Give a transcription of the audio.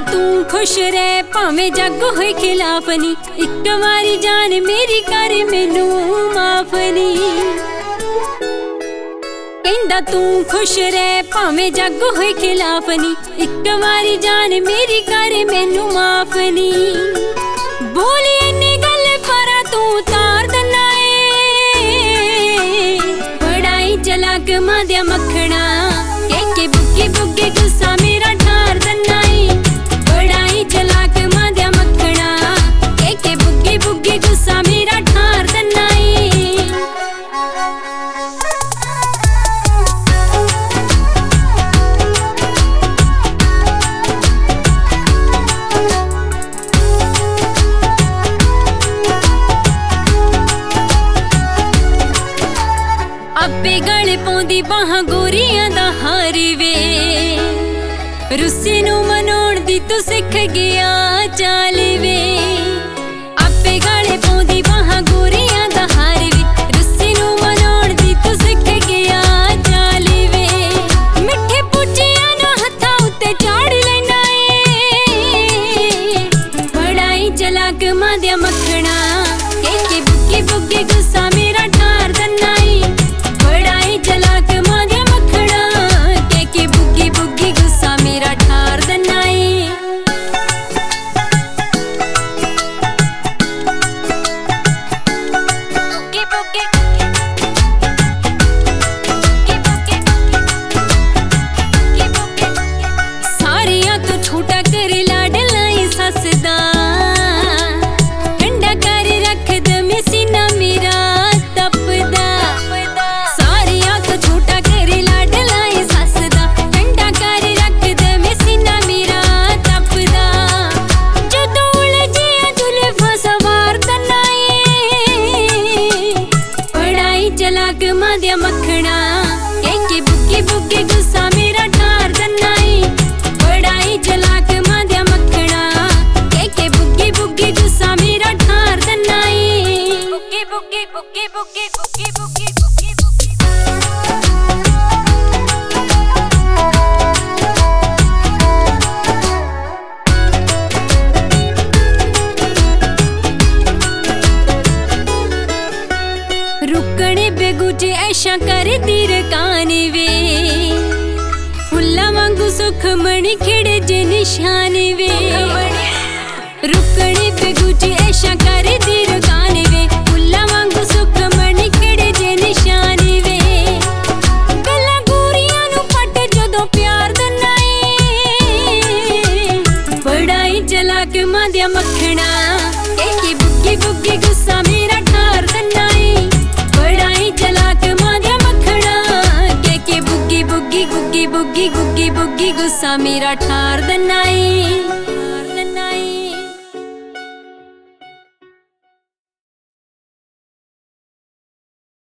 तू खुश रह भावें जग होए खिलाफ नी, एक बारी जान मेरी कर मैनू माफ नी। कहंदा तू खुश रह भावें जग होए खिलाफ नी, एक बारी जान मेरी कर मैनू माफ नी। बोली इन्नी गल पर तू तार दना बड़ाई चलाक मां दिया मखना, के बुग्गी बुग्गी गुस्सा मेरा ठार दना बड़ाई चलाक मां दिया मखना, के बुग्गी बुग्गी गुस्सा मेरा ठार दना। आपे गले पौंदी बाहां गोरियां दा हार वे, रुस्से नू मनाउण दी तू सिख गया चाल वे। आपे गले पौंदी बाहां गोरियां दा हार वे, रुस्से नू मनाउण दी तू सिख गया चाल वे। मिठे पुजियां नू हत्थां उत्ते चाड़ लैना बड़ाई चलाक मां दिया मखना, के बुग्गी बुग्गी गुस्सा मेरा ठार दना बड़ाई चलाक मां दिया मखना, के बुग्गी बुग्गी गुस्सा मेरा ठार दना। सारियां तो छोटा कर लाडलाई सस दा, ठंडा कर रख दमे सीना मेरा तपदा। सारियां तो छोटा कर लाडलाई सस दा, ठंडा कर रख दमे सीना मेरा तपदा। जदों उलझिया जुल्फां सवार दना बड़ाई चलाक मां दिया मखना, के बुग्गी बुग्गी गुस्सा मेरा ठार दना बड़ाई चलाक मां दिया मखना, के बुग्गी बुग्गी गुस्सा मेरा ठार दना। बुग्गी बुग्गी बुग्गी बुग्गी बुग्गी बुग्गी बुग्गी बुग्गी। रुकने बेगुजे ऐशा कर तीर कान वे, फुल्ला वांगू सुख मणि खिड़े जे निशान वे। रुकने बेगुजे ऐशा कर तीर कान वे, फुल्ला वांगू सुख मणि खिड़े जे निशान वे। गल्लां गोरियां नू पट जदों प्यार दना बड़ाई चलाक मां दिया मखना, के बुग्गी बुग्गी गुस्सा मेरा ठार दना बड़ाई चलाक मां दिया मखना, के बुग्गी बुग्गी गुग्गी बुग्गी गुग्गी बुग्गी गुस्सा मेरा ठार दना।